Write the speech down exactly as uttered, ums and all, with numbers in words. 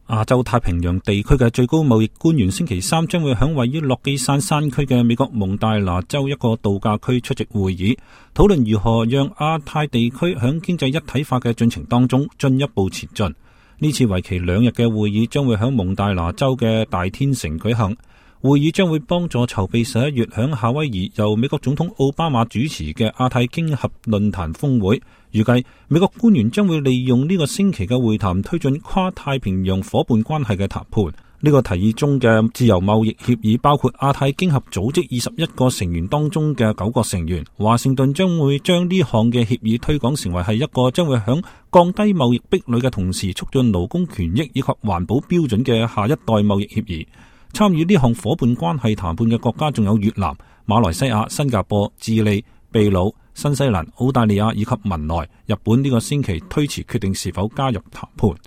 亞洲太平洋地區嘅最高貿易官員星期三將會響位於落基山山區嘅美國蒙大拿州一個度假區出席會議，討論如何讓亞太地區響經濟一體化嘅進程當中進一步前進。呢次為期兩日嘅會議將會響蒙大拿州嘅大天城舉行。會議將會幫助籌備十一月響夏威夷由美國總統奧巴馬主持嘅亞太經合論壇峰會。預計美國官員將會利用呢個星期嘅會談推進跨太平洋夥伴關係嘅談判。呢個提議中嘅自由貿易協議包括亞太經合組織二十一個成員當中嘅九個成員。華盛頓將會將呢項嘅協議推廣成為係一個將會響降低貿易壁壘嘅同時促進勞工權益以及環保標準嘅下一代貿易協議。參與呢項夥伴關係談判嘅國家仲有越南、馬來西亞、新加坡、智利、秘魯、新西蘭、澳大利亞以及文萊。日本呢個星期推遲決定是否加入談判。